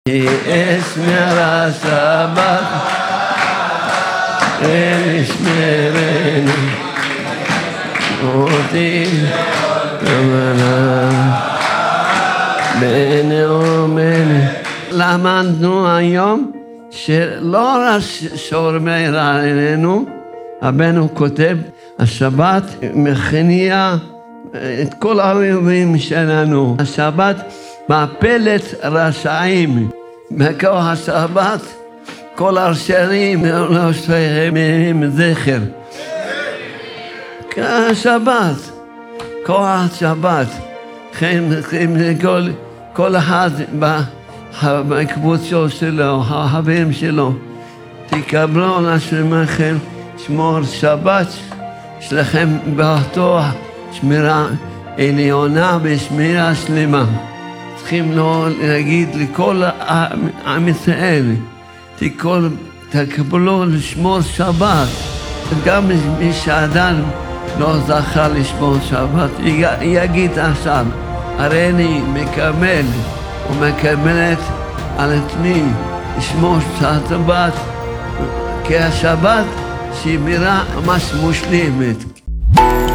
אשמרה שבת, אשמרני אותי בנאומני. למדנו היום שלא רק שומר עלינו, רבנו כותב, השבת מכניע את כל האויבים שלנו. השבת מפלת רשעים. בכוח השבת כל הרשעים לא שפכים זכר. השבת, כוח השבת. כן, כל אחד בקבוצו שלו, החברים שלו, תקבלו על עצמכם שמור שבת שלכם באותו שמירה עליונה ושמירה שלמה. צריכים להגיד לכל עם ישראל, תקבלו לשמור שבת. גם מי שאדם לא זכה לשמור שבת, יגיד עכשיו, הרי אני מקבל ומקבלת על עצמי לשמור שבת, כי השבת שמירה ממש מושלמת.